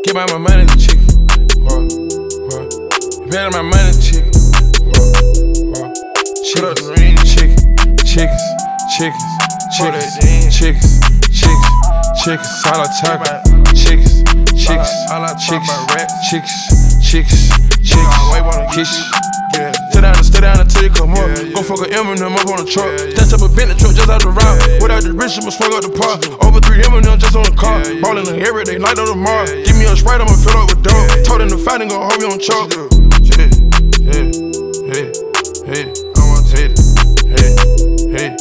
Keep out my money, chicken. Better my money, chicken. Chickens, chickens, chickens, chickens, chickens, chickens, all I talk about. Chickens, chickens, chickens, chickens, chickens, chickens, Stay down until you come up. Go fuck a Eminem up on the truck. Snatch up a Bentley truck just out the route. Without the rich, I'ma swing up the park. Over 3 Eminem just on the car. Ballin' every day, night on the mar. Give me a Sprite, I'ma fill up with dope. Told him to fight and gon' hold me on choke. I want to hate it.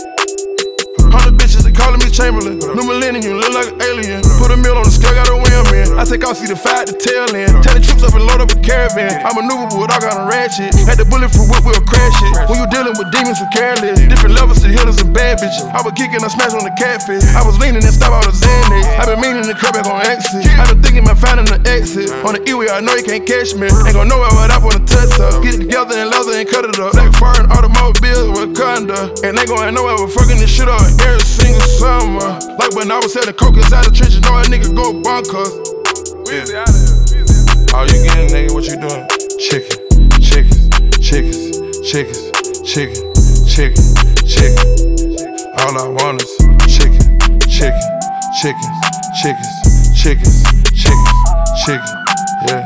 100 bitches, they calling me Chamberlain. New millennium, you look like an alien. Put a meal on the scale, got a wham in. I take off, see the fire at the tail end. Tell the troops up and load up a caravan. I maneuver with all kind of ratchet. Had the bullet for whip, we'll crash it. When you dealing with demons who careless, different levels to hitters and bad bitches. I was kicking, I smashed on the catfish. I was leaning and stop out the Xanax. I been meaning to cut back on exit. I been thinking about finding the exit. On the E-way, I know you can't catch me. Ain't gon' know what I wanna touch up. Get it together and leather and cut it up. Black foreign automobiles with Conda. And they gon' know I was fucking this shit up every single summer. Like when I was selling coke inside the trenches, know a nigga go bonkers. Yeah. All you getting, nigga, what you doing? Chicken, chickens, chickens, chickens, chicken, chicken, chicken. All I want is chicken, chicken, chickens, chickens, chickens, chickens, chicken. Yeah.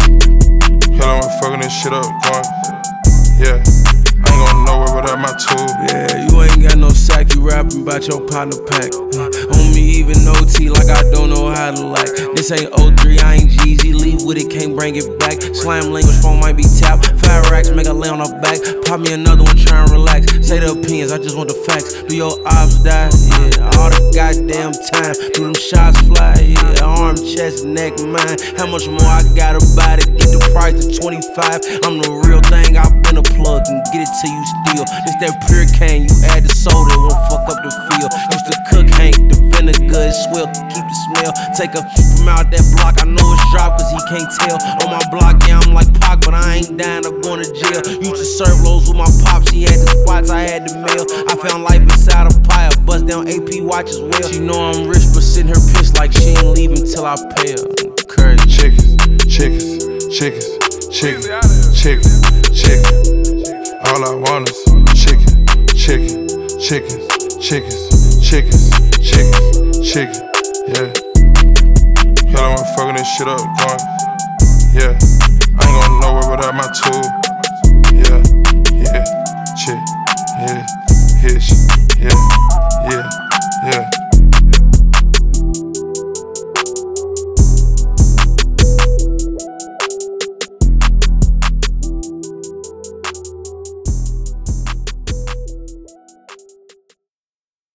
Hell, I'm fucking this shit up, going. Yeah. I ain't gonna nowhere without my tool. Yeah, you ain't got no sack, you rapping about your partner pack. On me, even OT, like I don't know how to like. This ain't 03, I ain't Jeezy, leave with it, can't bring it back. Slam language phone might be tapped. 5 racks, make her lay on her back. Pop me another one, try and relax. Say the opinions, I just want the facts. Do your ops die? Yeah, all the goddamn time. Do them shots fly? Yeah, arm, chest, neck, mine. How much more I gotta buy to get the price to 25? I'm the real thing, I've been a plug and get it till you steal. This that pure cane, you add the soda, it won't fuck up the feel. Used to cook Hank, the vinegar, it's swell to keep the smell. Take her from out that block, I know it's drop cause he can't tell. On my block, yeah, I'm like Pac, but I ain't dying up going to jail. Used to serve lows with my pops, he had the spots, I had the mail. I found life inside a pile, bust down AP watch as well. She know I'm rich, but sitting her pissed like she ain't leaving till I pay her. Crazy. Chickens, chickens, chickens, chickens, chickens, chickens. All I want is chicken, chicken, chickens, chickens, chickens, chickens, chicken. Yeah. Hell, I'm fucking this shit up, going. Yeah. I ain't gonna nowhere without my tool.